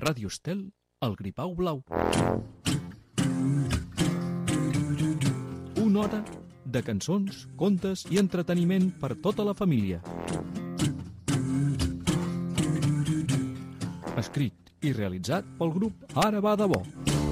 Ràdio Estel, el Gripau Blau. Una hora de cançons, contes i entreteniment per tota la família. Escrit i realitzat pel grup Ara va de bo.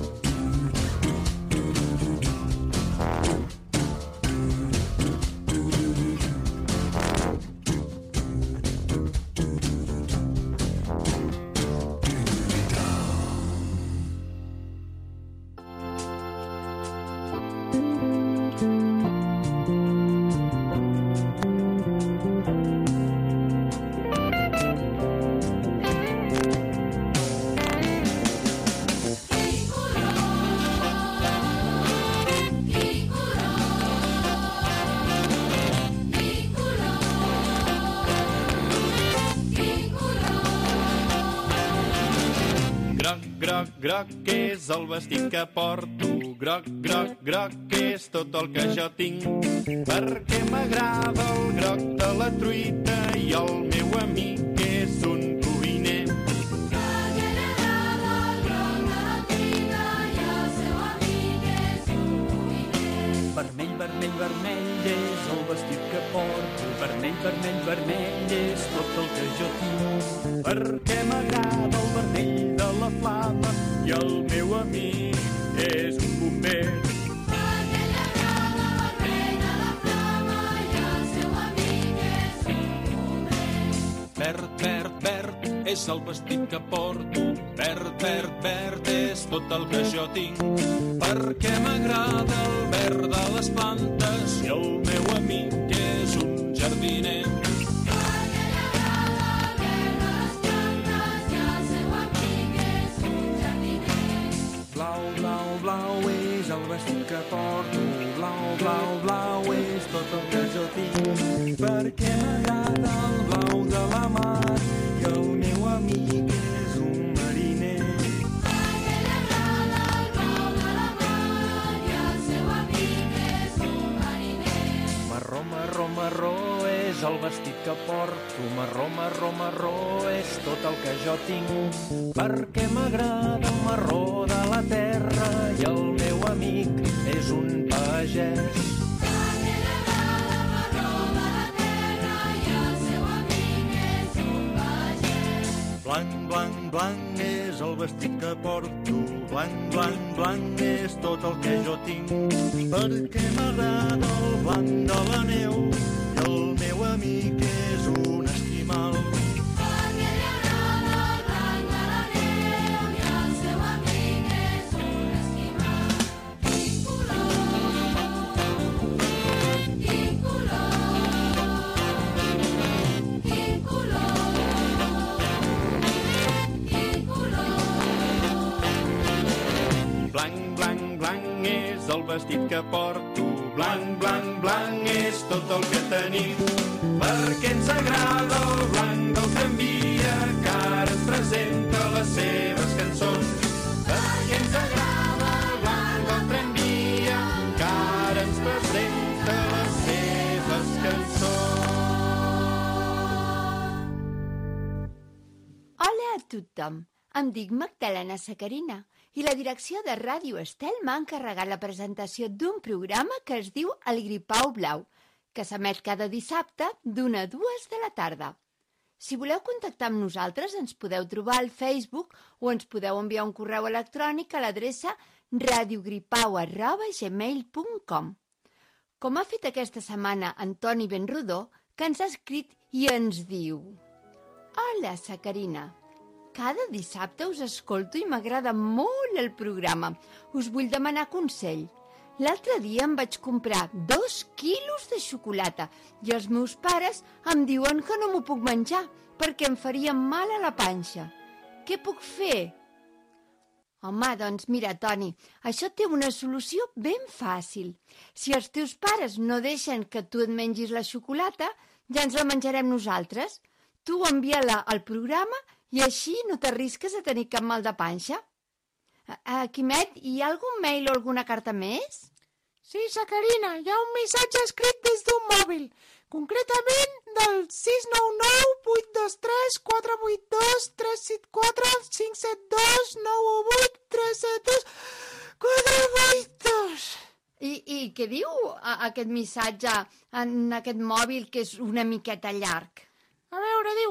Groc és el vestit que porto, groc, groc, groc és tot el que jo tinc, perquè m'agrada el groc de la truita i el meu amic és un cuiner. Perquè m'agrada el groc de la truita i el seu amic és un cuiner. Vermell, vermell, vermell és el vestit que porto, vermell, vermell, vermell és tot el que jo tinc, perquè m'agrada el vermell de la flama i el meu amic és un bomber. Perquè m'agrada el vermell de la flama i el seu amic és un bomber. Verd, verd, verd és el vestit que porto, verd, verd, verd és tot el que jo tinc, perquè m'agrada el verd de les plantes i el meu amic és un jardiner. Blau, blau, blau és el vestit que porto, blau, blau, blau és tot el que jo tinc, perquè m'agrada el blau de la mar i el meu amic és un mariner. Perquè m'agrada el blau de la mar i el seu amic és un mariner. Marró, marró, marró és el vestit que porto, marró, marró, marró és tot el que jo tinc, perquè m'agrada el marró de la terra i el meu amic és un pagès. Perquè m'agrada el marró de la terra i el seu amic és un pagès. Blanc, blanc, blanc és el vestit que porto, blanc, blanc, blanc és tot el que jo tinc, perquè m'agrada el blanc de la neu i el meu amic és un esquimal. Perquè m'agrada el blanc de la neu i el seu amic és un esquimal. Quin color, quin color, quin color, quin color. Blanc, blanc, blanc és el vestit que porto, blanc, blanc, blanc és tot el que tenim, perquè ens agrada el blanc del tramvia que ara ens presenta les seves cançons. Perquè ens agrada el blanc del tramvia que ara ens presenta les seves cançons. Hola a tothom, em dic Magdalena Sacarina i la direcció de Ràdio Estel m'ha encarregat la presentació d'un programa que es diu El Gripau Blau, que s'emet cada dissabte d'1 a 2 de la tarda. Si voleu contactar amb nosaltres ens podeu trobar al Facebook o ens podeu enviar un correu electrònic a l'adreça radiogripau@gmail.com. Com ha fet aquesta setmana Antoni Benrodó, que ens ha escrit i ens diu: Hola, Sacarina. Cada dissabte us escolto i m'agrada molt el programa. Us vull demanar consell. L'altre dia em vaig comprar 2 quilos de xocolata i els meus pares em diuen que no m'ho puc menjar perquè em faria mal a la panxa. Què puc fer? Home, doncs mira, Toni, això té una solució ben fàcil. Si els teus pares no deixen que tu et mengis la xocolata, ja ens la menjarem nosaltres. Tu envia-la al programa i així no t'arrisques a tenir cap mal de panxa. Quimet, hi ha algun mail o alguna carta més? Sí, Sacarina, hi ha un missatge escrit des d'un mòbil, concretament del 699 623 482 374 572 918 372 482. I què diu aquest missatge en aquest mòbil que és una miqueta llarg? A veure, diu...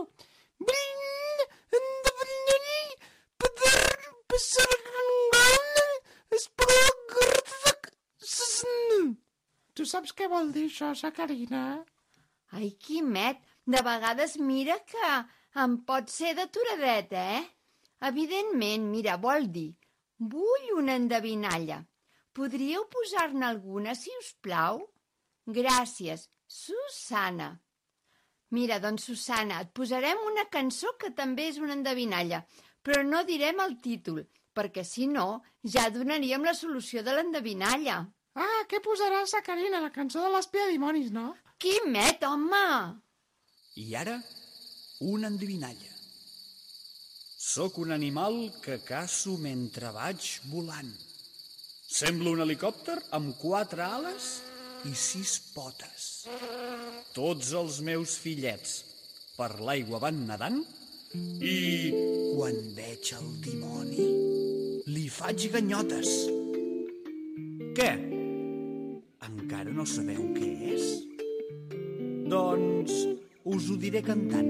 Tu saps què vol dir això, Sacarina? Ai, Quimet, de vegades mira que em pot ser d'aturadet, Evidentment, mira, vol dir, vull una endevinalla. Podríeu posar-ne alguna, si us plau? Gràcies, Susana. Mira, doncs, Susana, et posarem una cançó que també és una endevinalla, però no direm el títol, perquè si no ja donaríem la solució de l'endevinalla. Ah, què posarà Sacarina? La cançó de l'espia de dimonis, no? Quimet, home! I ara, una endevinalla. Sóc un animal que caço mentre vaig volant. Semblo un helicòpter amb 4 ales i 6 potes. Tots els meus fillets per l'aigua van nedant i quan veig el dimoni li faig ganyotes. Què? Encara no sabeu què és? Doncs us ho diré cantant.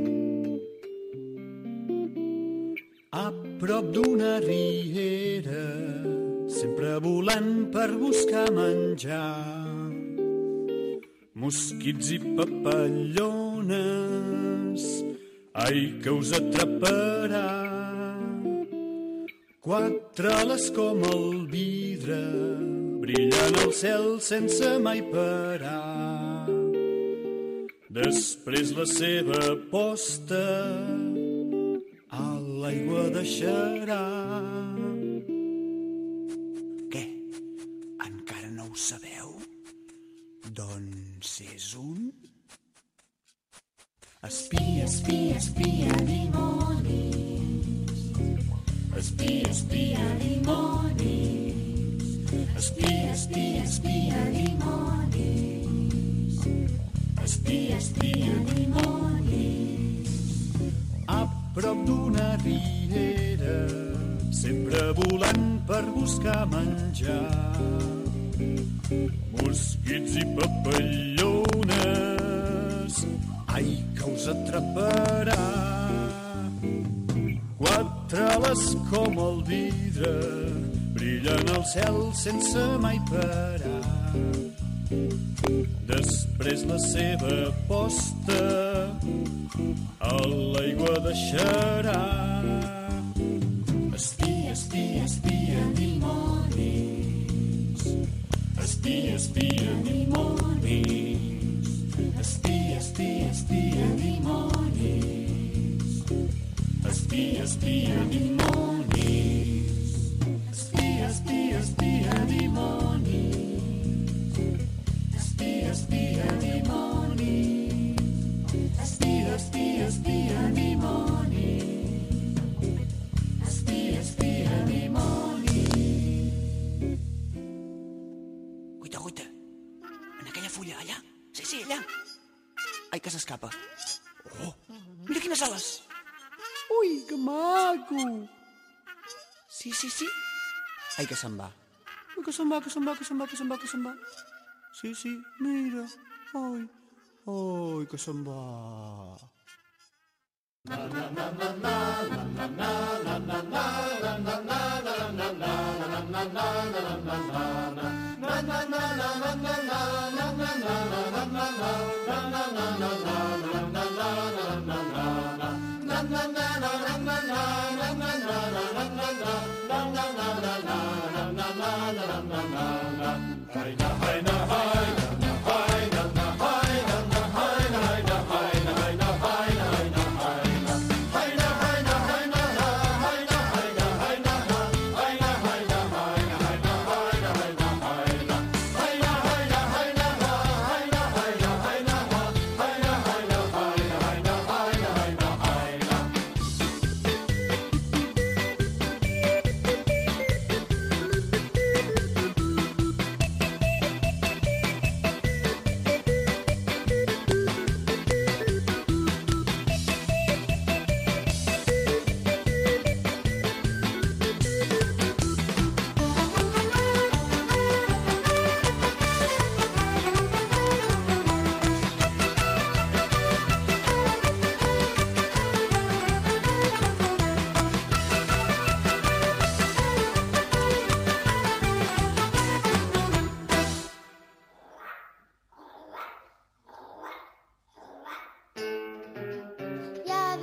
A prop d'una riera, sempre volant per buscar menjar, mosquits i papallones, ai, que us atraparà. 4 ales com el vidre, brillant al cel sense mai parar. Després la seva posta a l'aigua deixarà. Què? Encara no ho sabeu? Doncs és un... Espia, espia, espia, dimonis. Espia, espia, dimonis. Espia, espia, espia, dimonis. Espia, espia, dimonis. A prop d'una riera, sempre volant per buscar menjar, mosquits i papallones, ai, que us atraparà. 4 ales com el vidre, brillant al cel sense mai parar. Després la seva posta a l'aigua deixarà. Espia, espia, espia, dimonis. Espia, espia, dimonis. Espia, espia, espia, dimonis. Espia, espia, dimonis. Espia, espia, espia, dimonis. Espia, espia, dimonis. Espia, espia, espia, dimonis. Espia, espia, dimonis. Guaita, guaita. En aquella fulla, allà. Sí, sí, allà. Ai, que s'escapa. Oh, mira quines ales. Ui, que maco! Sí, sí, sí. Ai, que se'n va. Ai, que se'n va, que se'n va, que se'n va, que se'n va, que se'n va. Sí, sí, mira. Ai, ai, que se'n va.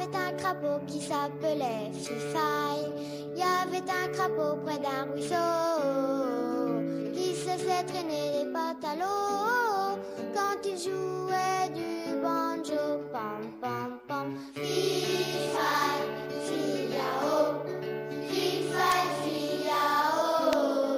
avait un crapaud qui s'appelait Fifaille. Il y avait un crapaud près d'un ruisseau qui se faisait traîner les pattes à l'eau quand il jouait du banjo. Pam, pam, pam. Fifaille, fiao. Fifaille, fiao.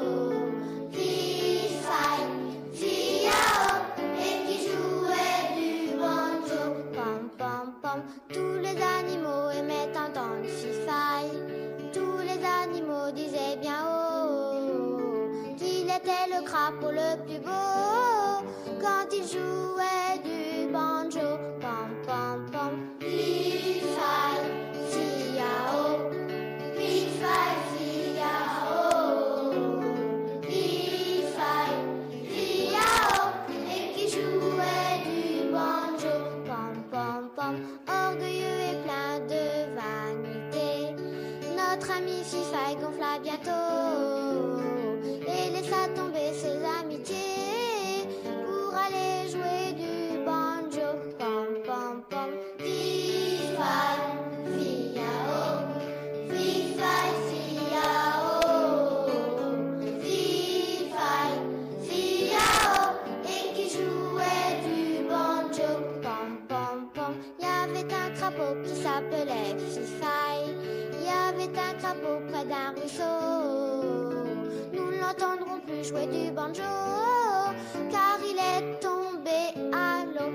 Fifaille, fiao. Et qui jouait du banjo. Pam, pam, pam. Tous les animaux aimaient entendre Fifaille. Tous les animaux disaient bien haut qu'il était le crapaud le plus beau quand il jouait du banjo. Pam, pam, pam. Fifaille, fiao. Fifaille, fiao. Fifaille, fiao. Et qui jouait du banjo. Pam, pam, pam. Orgueilleux et plein de vanité, notre ami Fifaille gonfla bientôt et laissa tomber ses amitiés pour aller jouer du banjo. Pam, pam, pam. Fifaille, fiao. Fifaille, fiao. Fifaille, fiao. Et qui jouait du banjo. Pam, pam, pam. Il y avait un crapaud qui s'appelait Fifaille. Il y avait un crapaud près d'un ruisseau. Nous ne l'entendrons plus jouer du banjo, car il est tombé à l'eau.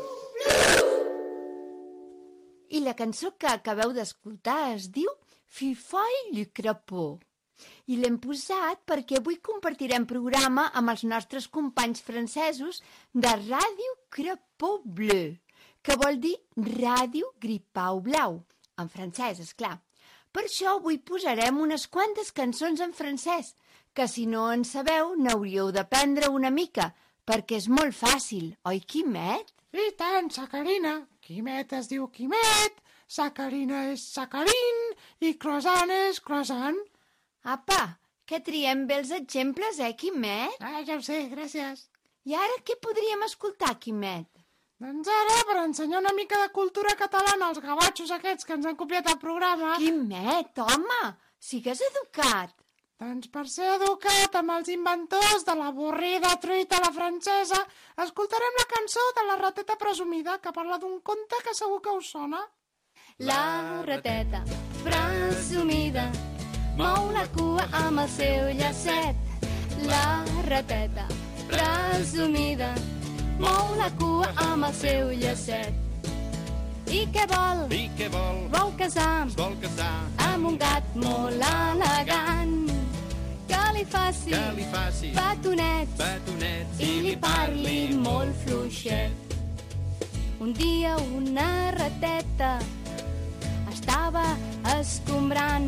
I la cançó que acabeu d'escoltar es diu Fifaille le crapaud. I l'hem posat perquè avui compartirem programa amb els nostres companys francesos de Ràdio Crapaud Bleu, que vol dir Ràdio Gripau Blau, en francès, és clar. Per això avui posarem unes quantes cançons en francès, que si no en sabeu n'hauríeu d'aprendre una mica, perquè és molt fàcil, oi, Quimet? I tant, Sacarina. Quimet es diu Quimet, Sacarina és Sacarín i croissant és croissant. Apa, que triem bé els exemples, Quimet? Ja ho sé, gràcies. I ara què podríem escoltar, Quimet? Doncs ara, per ensenyar una mica de cultura catalana als gavatxos aquests que ens han copiat el programa... Quimet, home, sigues educat. Doncs per ser educat amb els inventors de l'avorrida truita a la francesa, escoltarem la cançó de la rateta presumida, que parla d'un conte que segur que us sona. La rateta presumida mou la cua amb el seu llacet. La rateta presumida mou la cua amb el seu llacet. I què vol? I què vol? Vol casar Es vol casar amb un gat molt elegant que li faci petonets petonets i li parli molt fluixet. Un dia una rateta estava escombrant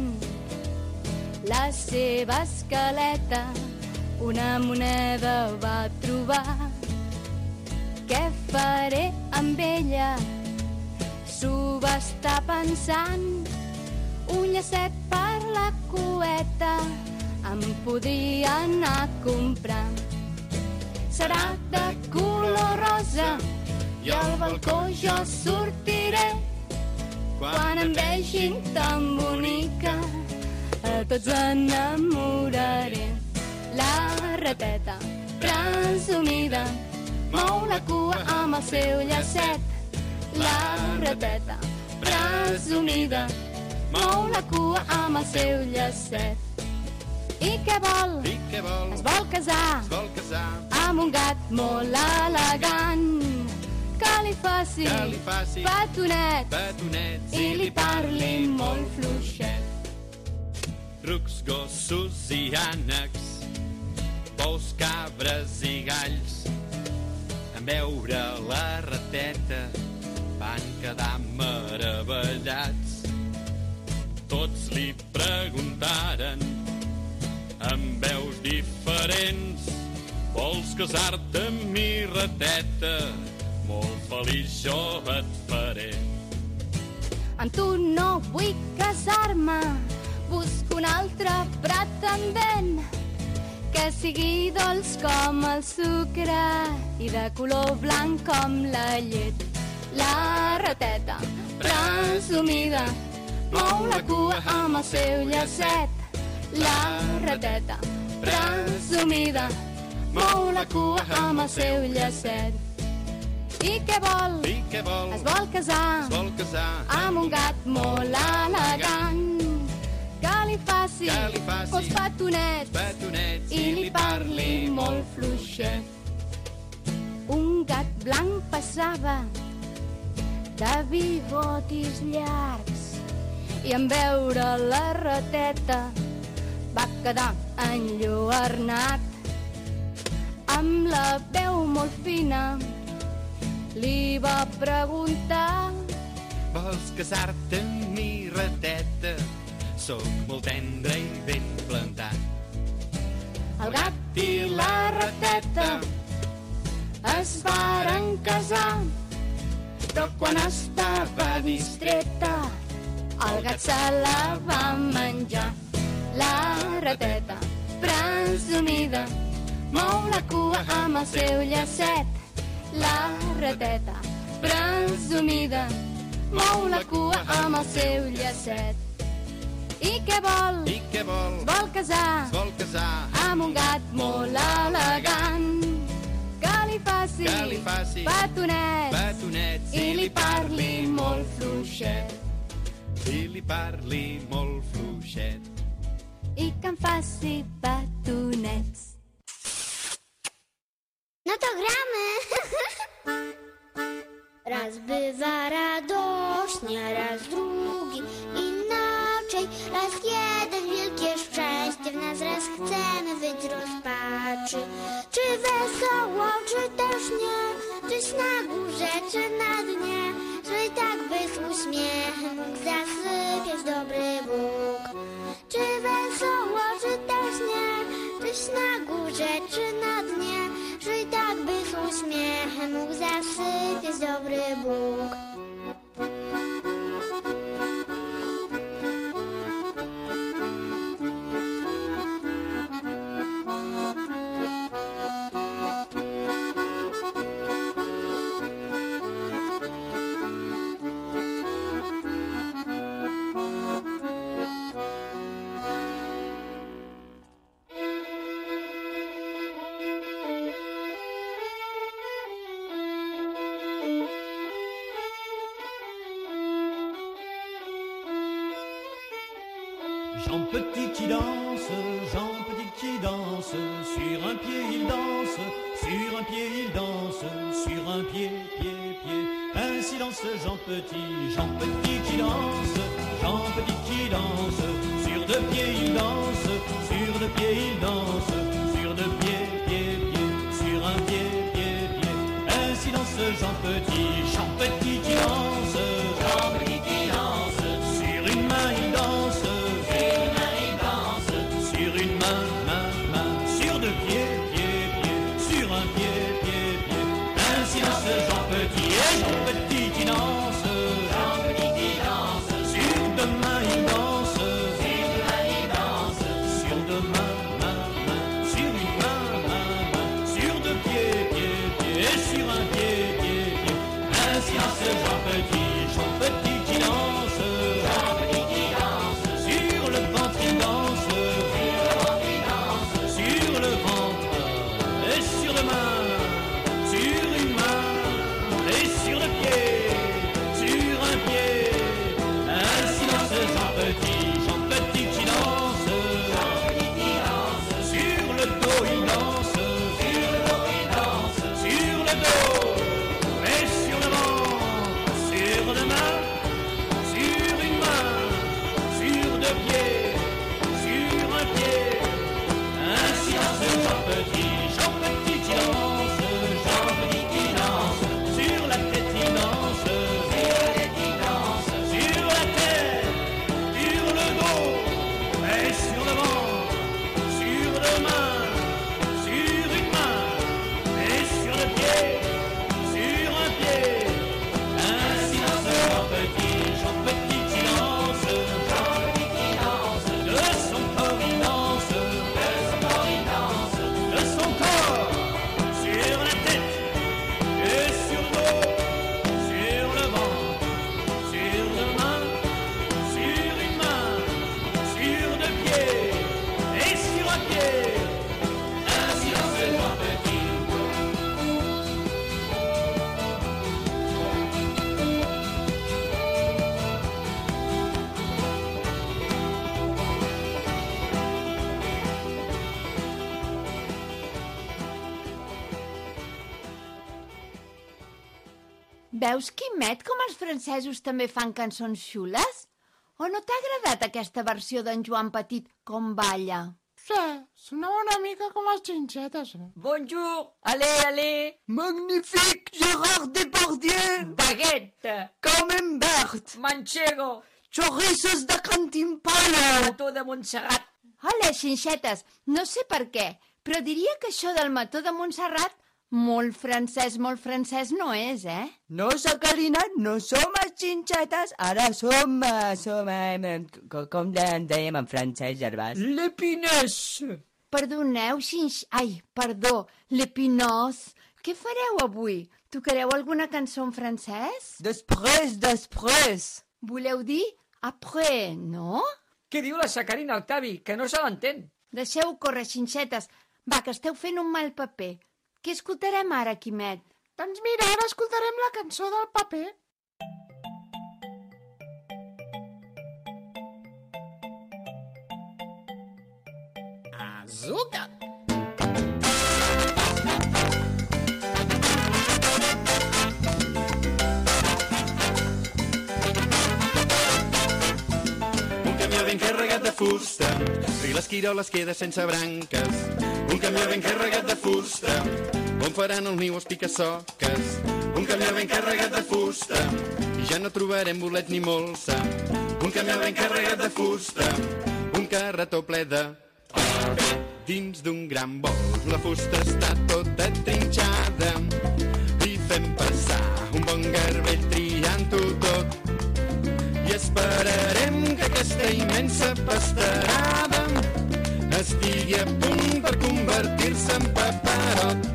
la seva escaleta. Una moneda va trobar. Què faré amb ella? S'ho va estar pensant. Un llacet per la cueta em podia anar a comprar. Serà de color rosa i al balcó jo sortiré. Quan em vegin tan bonica a tots enamoraré. La rateta presumida mou la cua amb el seu llacet. La rateta presumida mou la cua amb el seu llacet. I què vol? I què vol? Es vol casar Es vol casar amb un gat molt elegant que li faci petonets petonets i li parli molt fluixet. Rucs, gossos i ànecs, bous, cabres i galls, en veure la rateta van quedar meravellats. Tots li preguntaren amb veus diferents: vols casar-te amb mi, rateta? Molt feliç jo et faré. Amb tu no vull casar-me, busco un altre pretendent que sigui dolç com el sucre i de color blanc com la llet. La rateta presumida, mou la cua amb el seu llacet. La rateta presumida, mou la cua amb el seu llacet. I què vol? I què vol? Es vol casar, Es vol casar amb un gat molt elegant. Que li faci, molts petonets, petonets i li parli molt fluixet. Un gat blanc passava de bigotis llargs i en veure la rateta va quedar enlluernat. Amb la veu molt fina li va preguntar: vols casar-te amb mi, rateta? Soc molt tendre i ben plantat. el gat i la rateta es varen casar, però quan estava distreta el gat se la va menjar. La rateta presumida mou la cua amb el seu llacet. La rateta presumida mou la cua amb el seu llacet. I què vol? I què vol? Es vol casar Es vol casar amb un gat molt elegant. Que li faci petonets, petonets i li parli molt fluixet. I li parli molt fluixet. I que em faci petonets. No to gramy! Raz bywa radośnie, raz drugi inaczej. Raz jeden wielkie szczęście w nas, raz chcemy wyć z rozpaczy. Czy wesoło, czy też nie, czyś na górze, czy na dnie. Że i tak by z uśmiechem mógł zasypiać dobry Bóg. Czy wesoło, czy też nie, czyś na górze, czy na dnie. Że i tak by z uśmiechem mógł zasypiać dobry Bóg. Jean Petit qui danse, Jean Petit qui danse, sur un pied il danse, sur un pied il danse, sur un pied, pied, pied. Ainsi danse Jean Petit qui danse, Jean Petit qui danse, sur deux pieds il danse, sur deux pieds il danse, sur deux pieds, pied, pied, sur un pied, pied, pied. Ainsi danse Jean Petit qui danse, Jean Petit qui danse, sur une main il danse. Sur deux pieds, pieds, pieds, sur un pied, pied, pied. Ainsi danse Jean Petit, et Jean Petit qui danse, Jean Petit qui danse. Sur deux mains il danse, sur deux mains il danse. Sur deux mains, main, main, sur une main, main, main. Sur deux pieds, pieds, pieds, et sur un pied, pied, pied. Ainsi Veus, Quimet, com els francesos també fan cançons xules? O no t'ha agradat aquesta versió d'en Joan Petit com balla? Sí, sonava una mica com les xinxetes. Bonjour, allez. Magnifique, Gérard Depardieu. Baguette. Camembert. Manchego. Chorrissos de Cantimpalo. Mató de Montserrat. Hola, xinxetes, no sé per què, però diria que això del Mató de Montserrat molt francès no és, eh? No, Sacarina, no som les xinxetes, ara som com en dèiem en francès, Gervas. L'Épinès. Perdoneu, perdó, l'Épinós. Què fareu avui? Tocareu alguna cançó en francès? Després. Voleu dir après, no? Què diu la Sacarina, Octavi? Que no se l'entén. Deixeu córrer, xinxetes. Va, que esteu fent un mal paper. Què escoltarem ara, Quimet? Doncs mira, ara escoltarem la cançó del paper. Azuca! Ben carregat de fusta i l'esquirola es queda sense branques. Un camió ben carregat de fusta on faran el niu els pica-soques. Un camió ben carregat de fusta i ja no trobarem bolets ni molsa. Un camió ben carregat de fusta, un carretó ple de paper. Dins d'un gran bol la fusta està tota trinxada i fem passar un bon garbell triant-ho tot. I esperarem que aquesta immensa pastarada estigui a punt per convertir-se en paperot.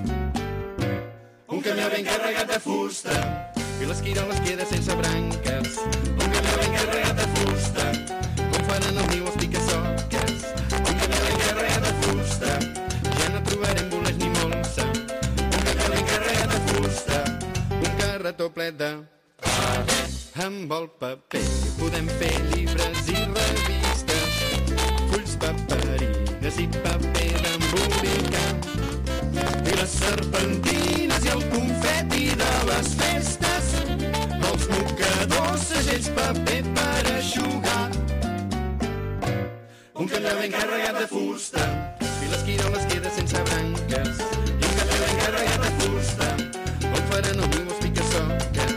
Un camió ben carregat de fusta i l'esquirola es queda sense branques. Un camió ben carregat de fusta com faran el niu els pica-soques. Un camió ben carregat de fusta ja no trobarem bolets ni molsa. Un camió ben carregat de fusta, un carretó ple de paper. Amb el paper podem fer llibres i revistes, fulls, paperines i paper d'embolicar. I les serpentines i el confeti de les festes, els mocadors, segells, paper per eixugar. Un camió ben carregat de fusta i l'esquirola es queda sense branques. I un camió ben carregat de fusta on faran el niu els pica-soques.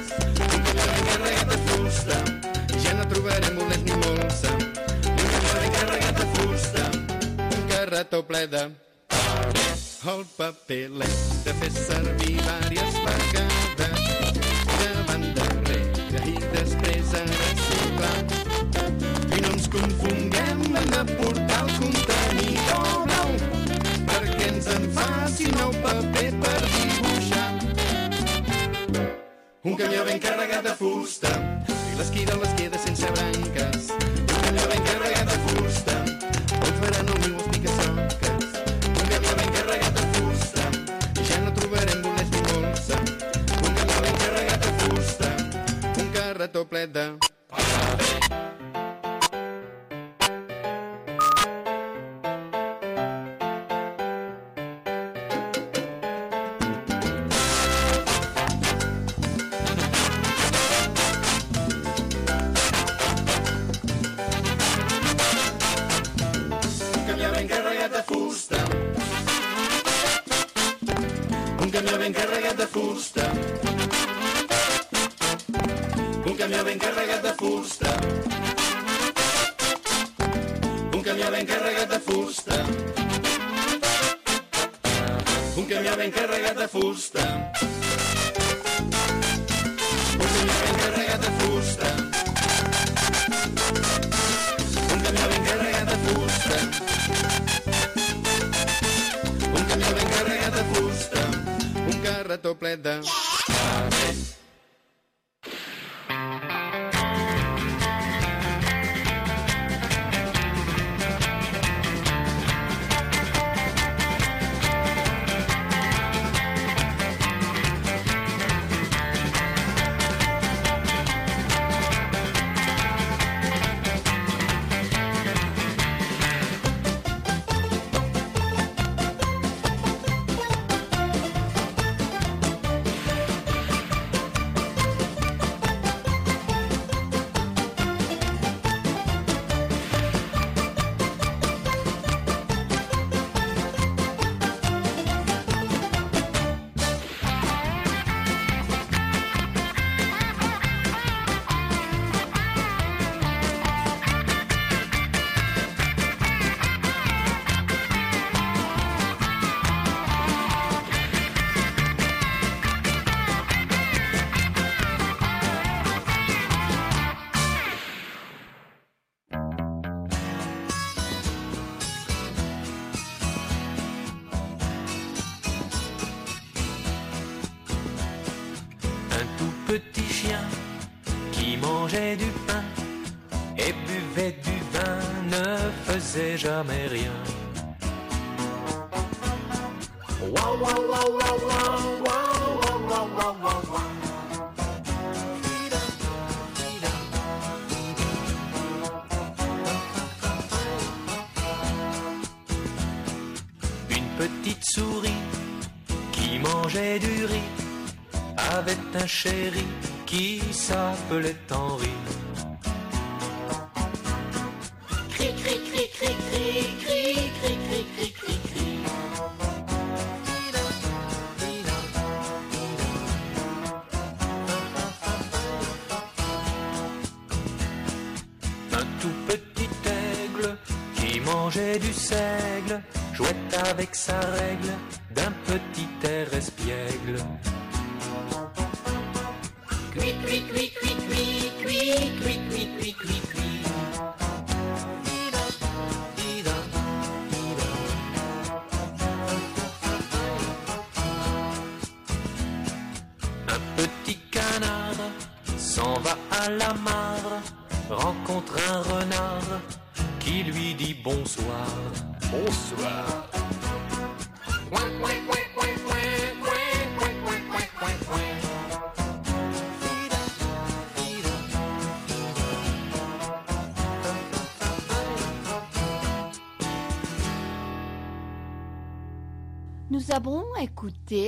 Ja no trobarem bolets ni molsa. Un camió ben carregat de fusta, un carretó ple de paper. El paper l'hem de fer servir diverses vegades, davant darrere i després a reciclar. I no ens confonguem, hem de portar el contenidor blau perquè ens en faci nou paper per dibuixar. Un camió ben carregat de fusta i l'esquirola es queda sense branques. Un camió ben carregat de fusta on faran el niu els pica-soques. Un camió ben carregat de fusta i ja no trobarem bolets ni molsa. Un camió ben carregat de fusta, un carretó ple de paper. Un camió ben carregat de fusta. Un camió ben carregat de fusta. Un camió ben carregat de fusta. Un camió ben carregat de fusta. Un camió ben carregat de fusta. Un camió ben carregat de fusta. Un camió ben carregat de fusta, un carretó ple de paper. mangeait du pain et buvait du vin, ne faisait jamais rien. Wow, wow, wow, wow, wow, wow, wow, wow, wow, wow, wow. Une petite souris qui mangeait du riz avait un chéri qui s'appelait Henri. Cri, cri, cri, cri, cri, cri, cri, cri, cri, cri, cri. Un tout petit aigle qui mangeait du seigle jouait avec sa règle d'un petit air espiègle. Cui, cui, cui, cui, cui, cui, cui, cui, cui, cui, cui. Un petit canard s'en va à la mare, rencontre un renard qui lui dit bonsoir. Bonsoir. Nous avons écouté,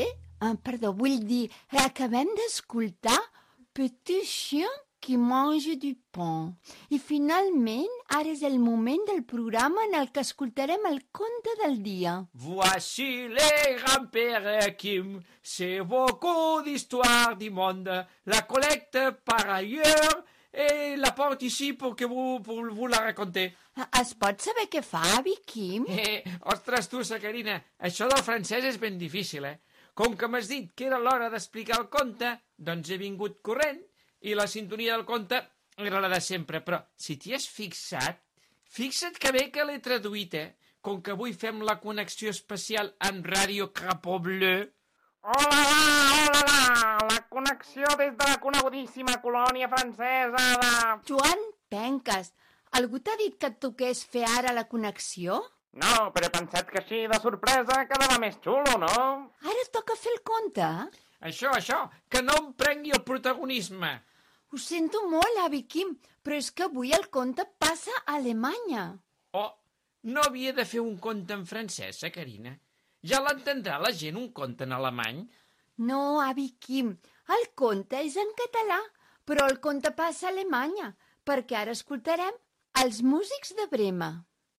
acabem d'escoltar Petit chien qui mange du pain. I finalment, ara és el moment del programa en el que escoltarem el conte del dia. Voici les grands-pères Kim. C'est beaucoup d'histoires du monde. La collecte par ailleurs et la porte ici pour vous la raconter. Es pot saber què fa, avi Kim? Ostres, tu, Sacarina, això del francès és ben difícil, Com que m'has dit que era l'hora d'explicar el conte, doncs he vingut corrent i la sintonia del conte era la de sempre. Però si t'hi has fixat, fixa't que bé que l'he traduït, Com que avui fem la connexió especial amb Ràdio Capó Bleu. Hola, la connexió des de la conegudíssima colònia francesa de... Joan Penques, algú t'ha dit que et toqués fer ara la connexió? No, però he pensat que així de sorpresa quedava més xulo, no? Ara et toca fer el conte? Això, que no em prengui el protagonisme. Ho sento molt, avi Kim, però és que avui el conte passa a Alemanya. Oh, no havia de fer un conte en francès, Sacarina? Ja l'entendrà la gent, un conte en alemany? No, avi Kim, el conte és en català, però el conte passa a Alemanya, perquè ara escoltarem els músics de Brema.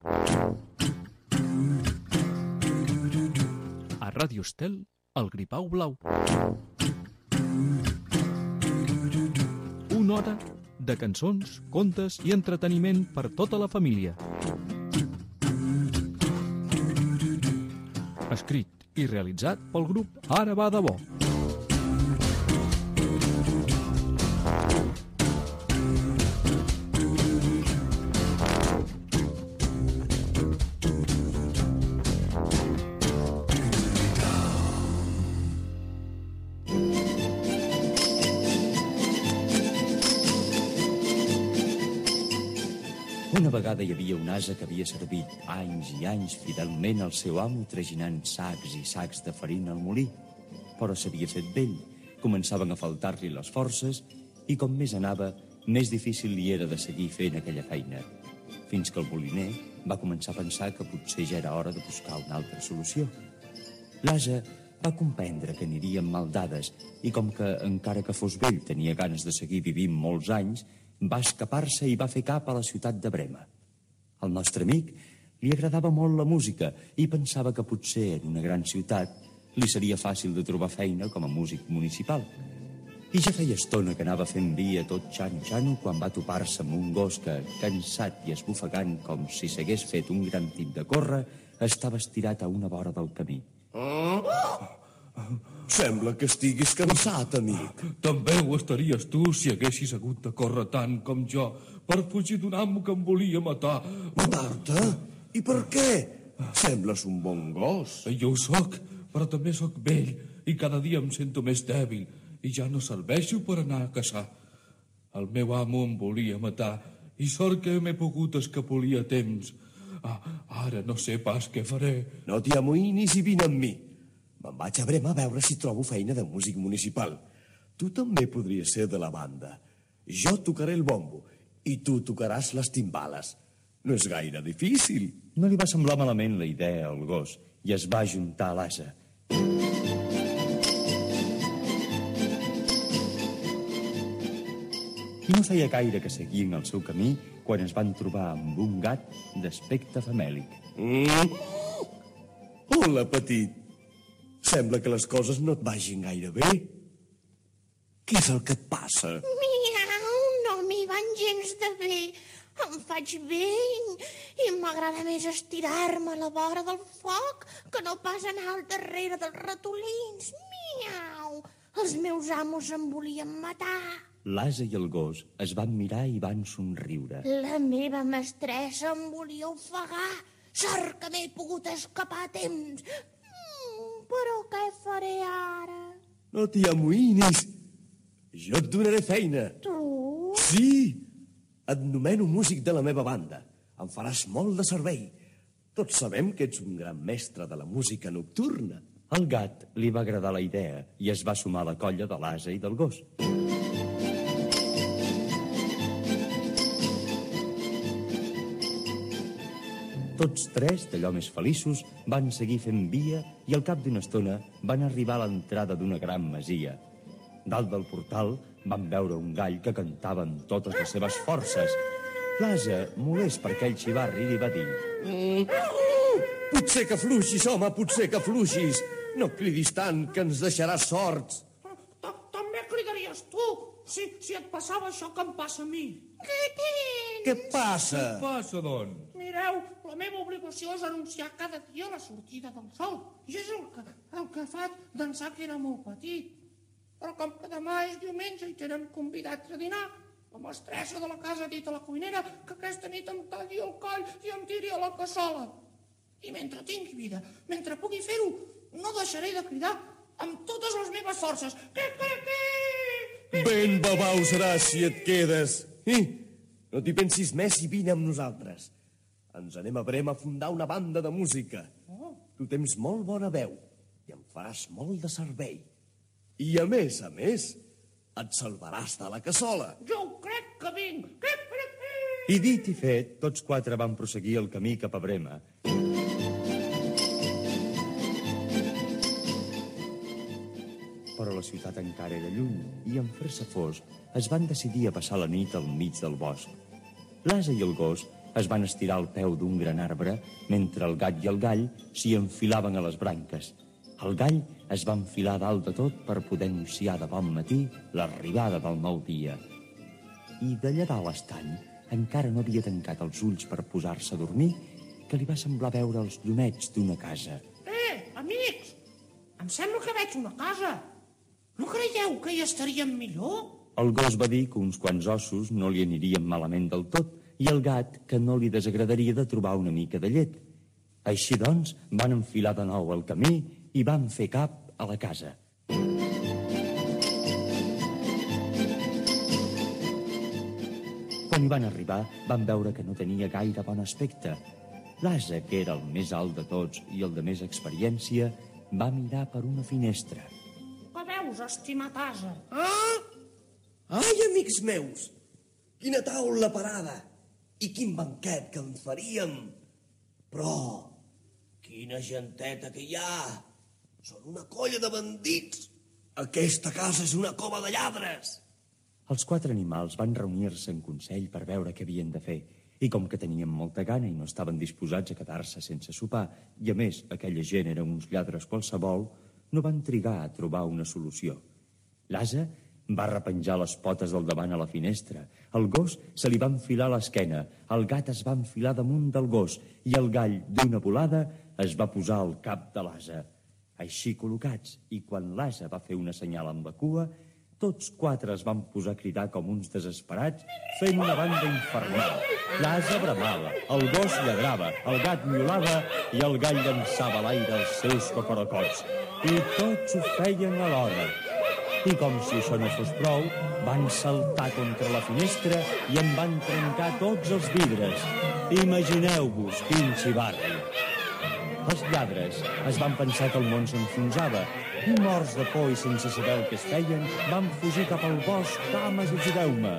A Ràdio Estel, el Gripau Blau. Una hora de cançons, contes i entreteniment per tota la família. Escrit i realitzat pel grup Ara va de bo. Una vegada hi havia un ase que havia servit anys i anys fidelment al seu amo traginant sacs i sacs de farina al molí. Però s'havia fet vell, començaven a faltar-li les forces i com més anava, més difícil li era de seguir fent aquella feina. Fins que el moliner va començar a pensar que potser ja era hora de buscar una altra solució. L'ase va comprendre que anirien mal dades i com que, encara que fos vell, tenia ganes de seguir vivint molts anys, va escapar-se i va fer cap a la ciutat de Brema. Al nostre amic li agradava molt la música i pensava que potser en una gran ciutat li seria fàcil de trobar feina com a músic municipal. I ja feia estona que anava fent via tot xano-xano quan va topar-se amb un gos que, cansat i esbufegant com si s'hagués fet un gran tip de córrer, estava estirat a una vora del camí. Sembla que estiguis cansat, amic. També ho estaries tu si haguessis hagut de córrer tant com jo per fugir d'un amo que em volia matar. Matar-te? I per què? Sembles un bon gos. Jo ho soc, però també soc vell i cada dia em sento més dèbil i ja no serveixo per anar a caçar. El meu amo em volia matar i sort que m'he pogut escapolir a temps. Ara no sé pas què faré. No t'hi amoïnis i vine amb mi. Me'n vaig a Brema a veure si trobo feina de músic municipal. Tu també podries ser de la banda. Jo tocaré el bombo i tu tocaràs les timbales. No és gaire difícil. No li va semblar malament la idea al gos i es va ajuntar a l'ase. I no feia gaire que seguien el seu camí quan es van trobar amb un gat d'aspecte famèlic. Hola, petit. Sembla que les coses no et vagin gaire bé. Què és el que et passa? Miau, no m'hi van gens de bé. Em faig vell i m'agrada més estirar-me a la vora del foc que no pas anar al darrere dels ratolins. Miau, els meus amos em volien matar. L'ase i el gos es van mirar i van somriure. La meva mestressa em volia ofegar. Sort que m'he pogut escapar a temps. Però què faré ara? No t'hi amoïnis. Jo et donaré feina. Tu? Sí. Et nomeno músic de la meva banda. Em faràs molt de servei. Tots sabem que ets un gran mestre de la música nocturna. Al gat li va agradar la idea i es va sumar a la colla de l'ase i del gos. Tots tres, d'allò més feliços, van seguir fent via i al cap d'una estona van arribar a l'entrada d'una gran masia. Dalt del portal van veure un gall que cantava amb totes les seves forces. L'ase, molest per aquell xivarri, li va dir: Potser que fluixis, home, potser que fluixis. No cridis tant, que ens deixaràs sorts. També cridaries tu, si et passava això que em passa a mi. Què passa? Què passa, doncs? Mireu, la meva obligació és anunciar cada dia la sortida del sol. I és el que fa d'ençà que era molt petit. Però com que demà és diumenge i tenen convidats a dinar, la mestressa de la casa ha dit a la cuinera que aquesta nit em talli el coll i em tiri a la cassola. I mentre tingui vida, mentre pugui fer-ho, no deixaré de cridar amb totes les meves forces. Ben babau seràs si et quedes. No t'hi pensis més i vine amb nosaltres. Ens anem a Brema a fundar una banda de música. Tu tens molt bona veu i em faràs molt de servei. I a més, et salvaràs de la cassola. Jo ho crec que vinc. I dit i fet, tots quatre van proseguir el camí cap a Brema. Però la ciutat encara era lluny i en fer-se fosc es van decidir a passar la nit al mig del bosc. L'ase i el gos es van estirar al peu d'un gran arbre mentre el gat i el gall s'hi enfilaven a les branques. El gall es va enfilar dalt de tot per poder anunciar de bon matí l'arribada del nou dia. I d'allà dalt estant, encara no havia tancat els ulls per posar-se a dormir que li va semblar veure els llumets d'una casa. Amics, em sembla que veig una casa. No creieu que hi estaríem millor? El gos va dir que uns quants ossos no li anirien malament del tot i el gat que no li desagradaria de trobar una mica de llet. Així doncs, van enfilar de nou el camí i van fer cap a la casa. Quan hi van arribar, van veure que no tenia gaire bon aspecte. L'ase, que era el més alt de tots i el de més experiència, va mirar per una finestra. Què veus, estimat ase? Ai, amics meus, quina taula parada i quin banquet que en faríem. Però, quina genteta que hi ha. Són una colla de bandits. Aquesta casa és una cova de lladres. Els quatre animals van reunir-se en consell per veure què havien de fer. I com que tenien molta gana i no estaven disposats a quedar-se sense sopar, i a més aquella gent eren uns lladres qualsevol, no van trigar a trobar una solució. L'ase va repenjar les potes del davant a la finestra, el gos se li va enfilar a l'esquena, el gat es va enfilar damunt del gos i el gall, d'una volada, es va posar al cap de l'ase. Així col·locats, i quan l'ase va fer una senyal amb la cua, tots quatre es van posar a cridar com uns desesperats, fent una banda infernal. L'ase bramava, el gos lladrava, el gat miolava i el gall llançava a l'aire els seus cocorocots. I tots ho feien alhora. I com si això no fos prou, van saltar contra la finestra i en van trencar tots els vidres. Imagineu-vos quin xivarri. Els lladres es van pensar que el món s'enfonsava i, morts de por i sense saber el que es feien, van fugir cap al bosc. Cames, ajudeu-me!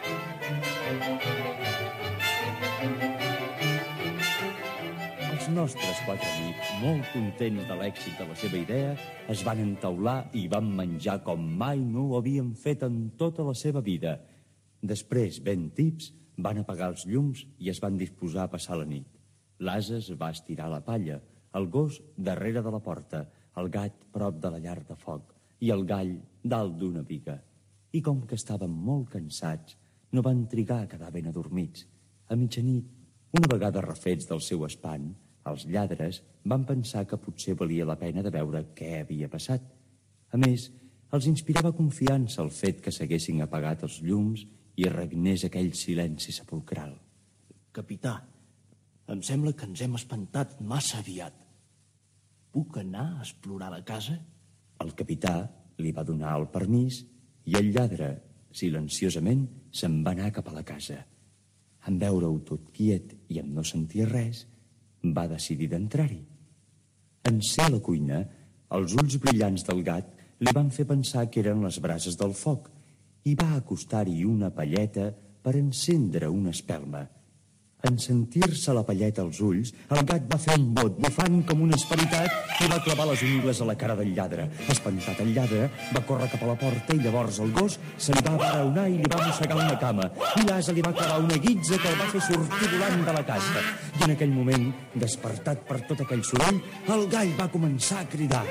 Els nostres 4 amics, molt contents de l'èxit de la seva idea, es van entaular i van menjar com mai no ho havien fet en tota la seva vida. Després, ben tips, van apagar els llums i es van disposar a passar la nit. L'ase es va estirar a la palla, el gos darrere de la porta, el gat prop de la llar de foc i el gall dalt d'una biga. I com que estaven molt cansats, no van trigar a quedar ben adormits. A mitjanit, una vegada refets del seu espant, els lladres van pensar que potser valia la pena de veure què havia passat. A més, els inspirava confiança el fet que s'haguessin apagat els llums i regnés aquell silenci sepulcral. Capità, em sembla que ens hem espantat massa aviat. Puc anar a explorar la casa? El capità li va donar el permís i el lladre, silenciosament, se'n va anar cap a la casa. En veure-ho tot quiet i en no sentir res, va decidir d'entrar-hi. En ser a la cuina, els ulls brillants del gat li van fer pensar que eren les brases del foc i va acostar-hi una palleta per encendre una espelma. En sentir-se la palleta als ulls, el gat va fer un bot, bufant com un esperitat, i va clavar les ungles a la cara del lladre. Espantat, el lladre va córrer cap a la porta i llavors el gos se li va abraonar i li va mossegar una cama. I l'ase li va clavar una guitza que el va fer sortir volant de la casa. I en aquell moment, despertat per tot aquell soroll, el gall va començar a cridar.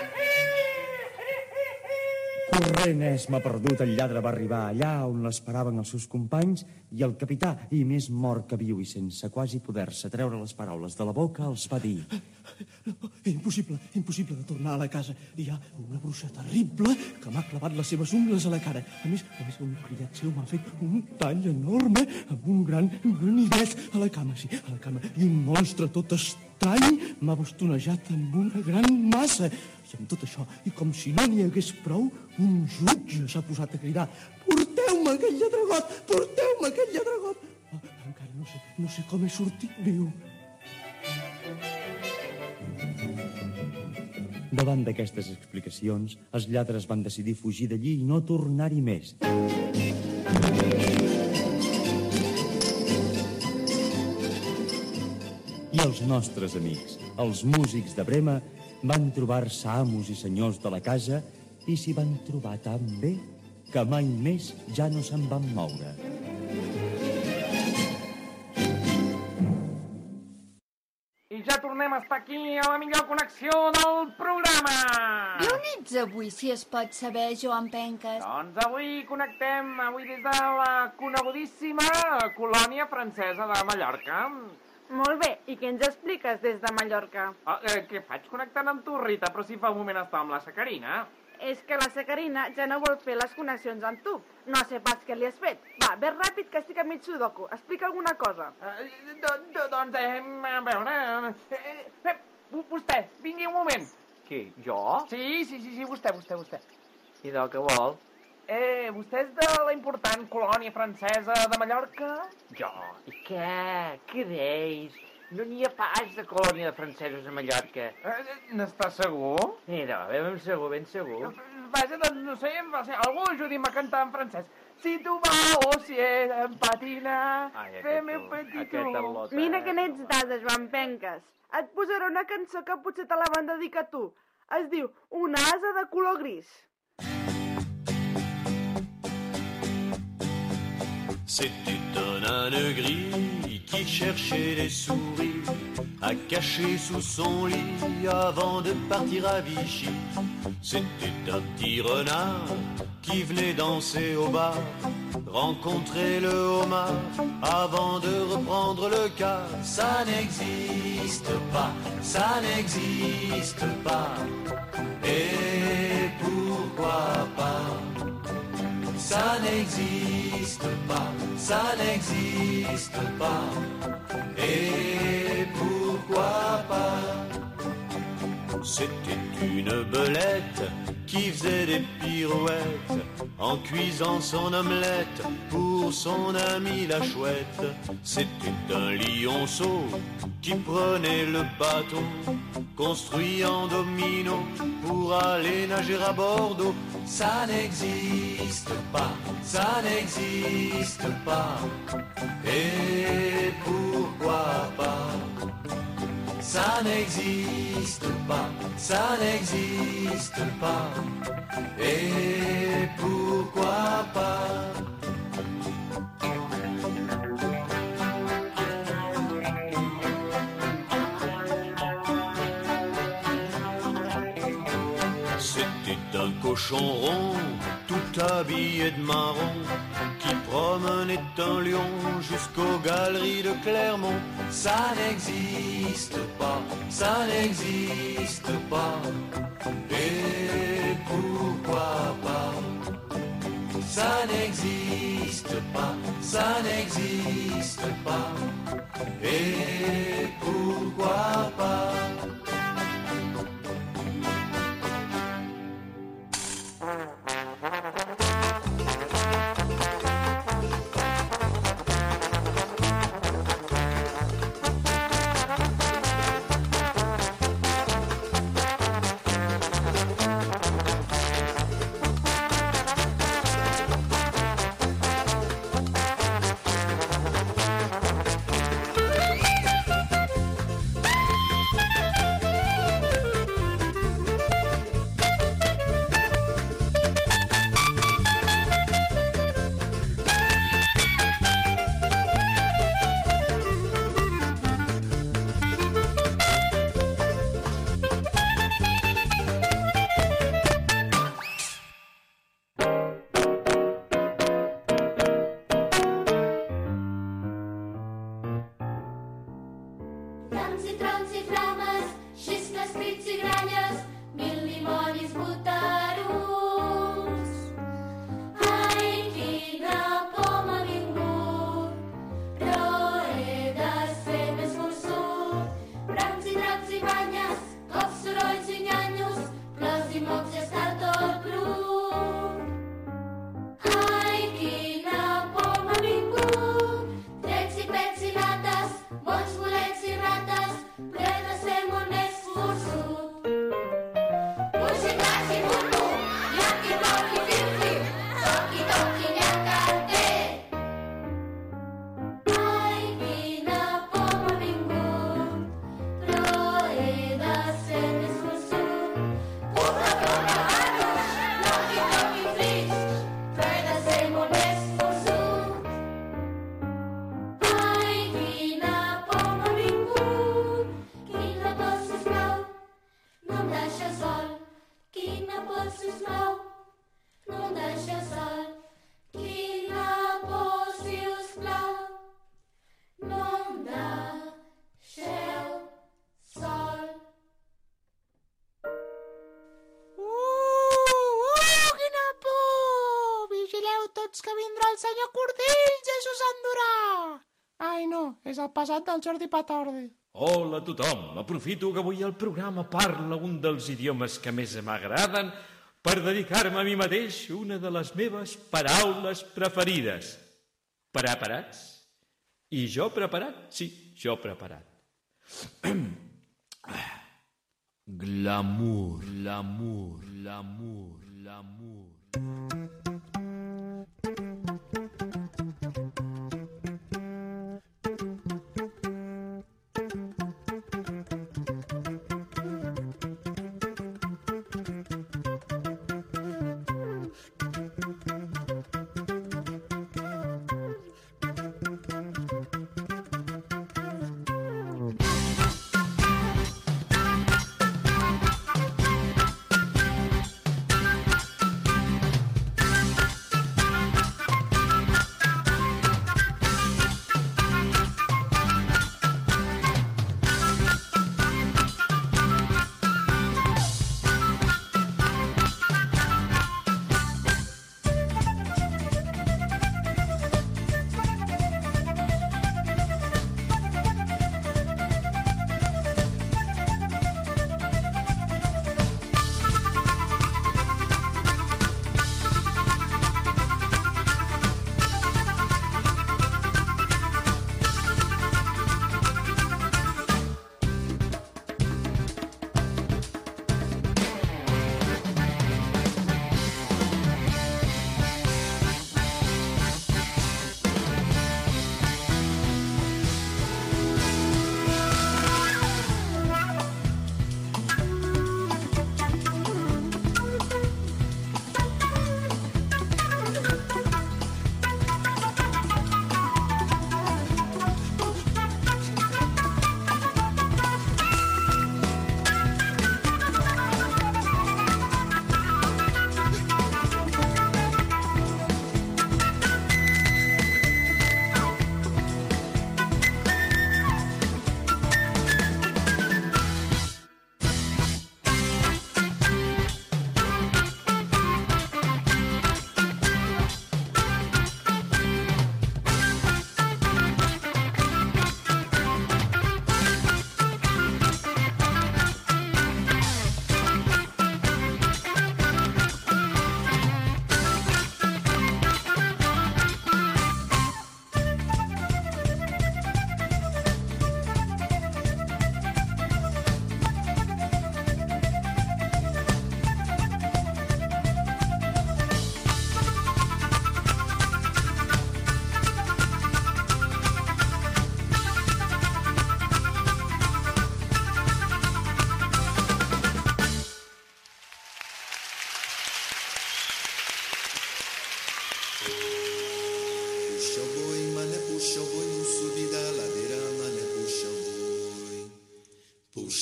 Corrent esma perdut, el lladre va arribar allà on l'esperaven els seus companys i el capità, i més mort que viu i sense quasi poder-se treure les paraules de la boca, els va dir: Impossible de tornar a la casa. Hi ha una bruixa terrible que m'ha clavat les seves ungles a la cara. A més, un criat seu m'ha fet un tall enorme amb un gran ganivet a la cama, sí, a la cama. I un monstre tot estrany m'ha bastonejat amb una gran massa. I amb tot això, i com si no n'hi hagués prou, un jutge s'ha posat a cridar: Porteu-me aquell lladregot! Porteu-me aquell lladregot! Encara no sé com he sortit viu. Davant d'aquestes explicacions, els lladres van decidir fugir d'allí i no tornar-hi més. I els nostres amics, els músics de Brema, van trobar-se amos i senyors de la casa i s'hi van trobar tan bé que mai més ja no se'n van moure. I ja tornem a estar aquí a la millor connexió del programa! I on ets avui, si es pot saber, Joan Penques? Doncs avui connectem des de la conegudíssima colònia francesa de Mallorca. Molt bé, i què ens expliques des de Mallorca? Què faig connectant amb tu, Rita, però si fa un moment estava amb la Sacarina? És que la Sacarina ja no vol fer les connexions amb tu. No sé pas què li has fet. Va, ves ràpid, que estic a mig sudoku. Explica alguna cosa. Doncs, a veure... Vostè, vingui un moment. Qui, jo? Sí, vostè. I de què vol? Vostè és de la important colònia francesa de Mallorca? Jo? I què? Què deis? No n'hi ha pas de colònia de francesos a Mallorca. N'està segur? Mira, ben segur. Vaja, doncs no sé, algú ajudi'm a cantar en francès. Si tu vas au ciel en patina, fem un petit tour. Mira que n'ets d'ase, Joan Penques. Et posaré una cançó que potser te la van dedicar a tu. Es diu Una asa de color gris. C'était un âne gris qui cherchait des souris à cacher sous son lit avant de partir à Vichy. C'était un petit renard qui venait danser au bar, rencontrer le homard avant de reprendre le car. Ça n'existe pas, ça n'existe pas. Et pourquoi pas? Ça n'existe pas, ça n'existe pas. Et pourquoi pas? C'était une belette qui faisait des pirouettes en cuisant son omelette pour son ami la chouette. C'était un lionceau qui prenait le bateau construit en domino pour aller nager à Bordeaux. Ça n'existe pas, ça n'existe pas. Et pourquoi pas? Ça n'existe pas, ça n'existe pas. Et pourquoi pas? C'était un cochon rond, tout habillé de marron, qui promenait un lion jusqu'aux galeries de Clermont. Ça n'existe pas, ça n'existe pas. Et pourquoi pas? Ça n'existe pas, ça n'existe pas. Et pourquoi pas? És el passat del Jordi Patordi. Hola a tothom. Aprofito que avui el programa parla un dels idiomes que més m'agraden per dedicar-me a mi mateix una de les meves paraules preferides. Preparats? I jo preparat? Sí, jo preparat. Glamour, glamour, glamour, glamour.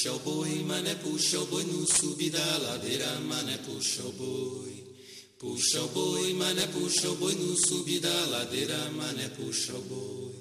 Puxa o boi, mané, puxa o boi no subir da ladeira, mané, puxa o boi. Puxa o boi, mané, puxa o boi no subir da ladeira, mané, puxa o boi.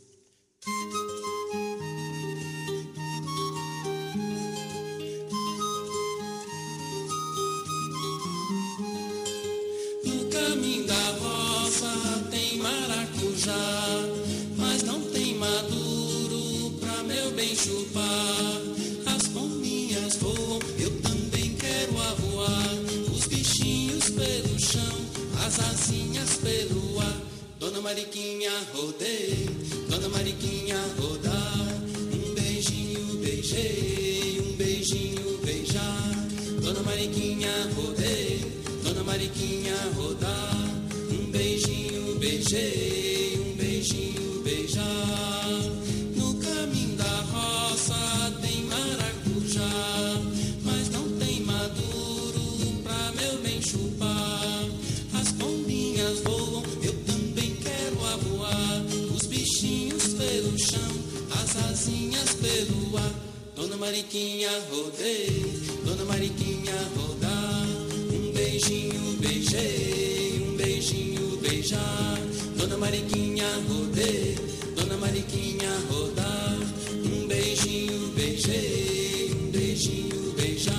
No caminho da roça tem maracujá, mas não tem maduro pra meu bem chupar. As pombinhas voam, eu também quero avoar. Os bichinhos pelo chão, as asinhas pelo ar. Dona Mariquinha rodei, Dona Mariquinha rodar. Um beijinho beijei, um beijinho beijar. Dona Mariquinha rodei, Dona Mariquinha rodar. Um beijinho beijei, um beijinho beijar. No caminho da roça tem maracujá, mas não tem maduro pra meu bem chupar. As pombinhas voam, eu também quero avoar. Os bichinhos pelo chão, as asinhas pelo ar. Dona Mariquinha rodei, Dona Mariquinha rodar. Um beijinho beijei, um beijinho beijar. Dona Mariquinha rodei, Dona Mariquinha rodar. Um beijinho beijei, um beijinho beijar.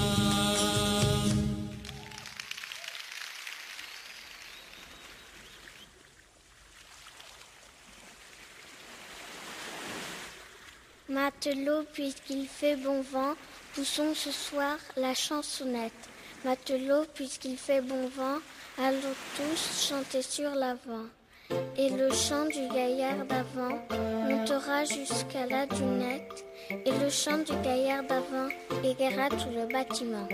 Matelot, puisqu'il fait bon vent, poussons ce soir la chansonnette. Matelot, puisqu'il fait bon vent, allons tous chanter sur l'avant. Et le chant du gaillard d'avant montera jusqu'à la dunette. Et le chant du gaillard d'avant égara tout le bâtiment.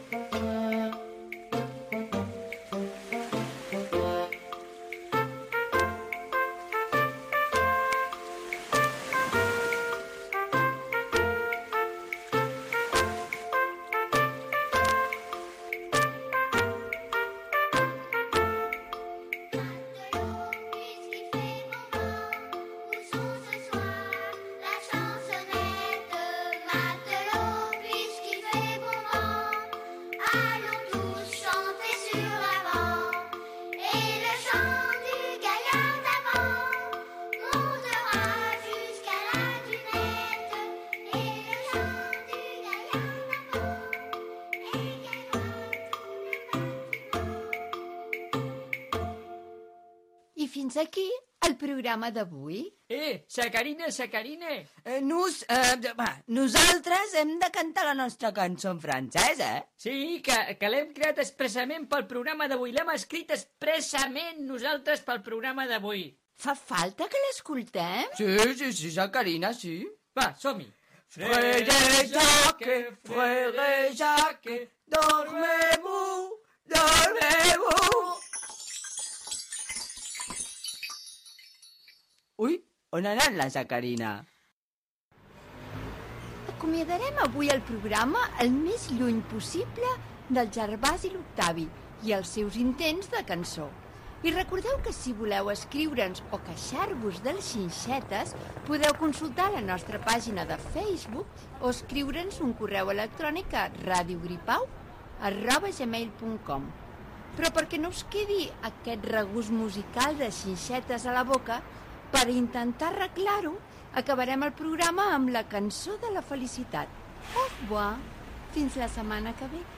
I fins aquí el programa d'avui. Sacarina, Sacarina! Nosaltres hem de cantar la nostra cançó en francès, eh? Sí, que l'hem creat expressament pel programa d'avui. L'hem escrit expressament nosaltres pel programa d'avui. Fa falta que l'escoltem? Sí, Sacarina, sí. Va, som-hi. Frère Jacques, dormez-vous, dormez-vous. Ui, on ha anat la Sacarina? Acomiadarem avui el programa el més lluny possible del Gervasi i l'Octavi i els seus intents de cançó. I recordeu que si voleu escriure'ns o queixar-vos de les xinxetes, podeu consultar la nostra pàgina de Facebook o escriure'ns un correu electrònic a radiogripau@gmail.com. Però perquè no us quedi aquest regust musical de xinxetes a la boca, per intentar arreglar-ho, acabarem el programa amb la cançó de la felicitat. Au revoir. Fins la setmana que ve.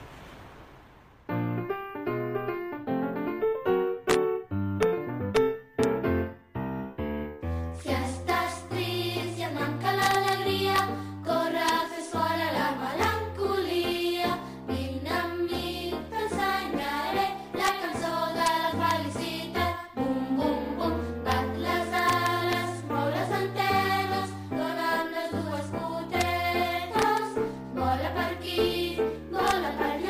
Vola per aquí, vola per allà.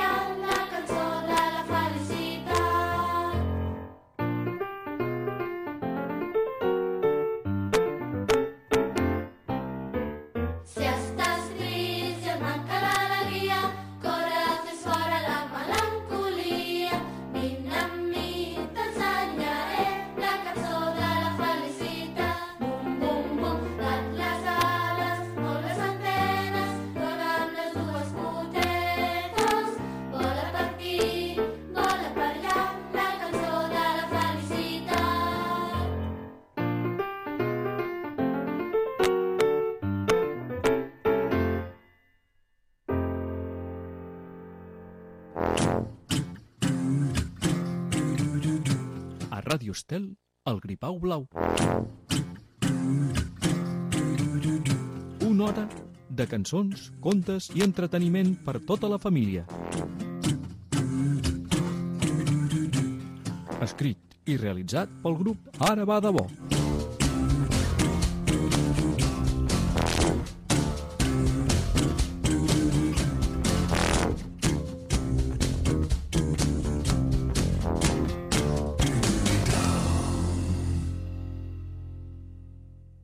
Ràdio Estel, el Gripau Blau. Una hora de cançons, contes i entreteniment per tota la família. Escrit i realitzat pel grup Ara va de bo.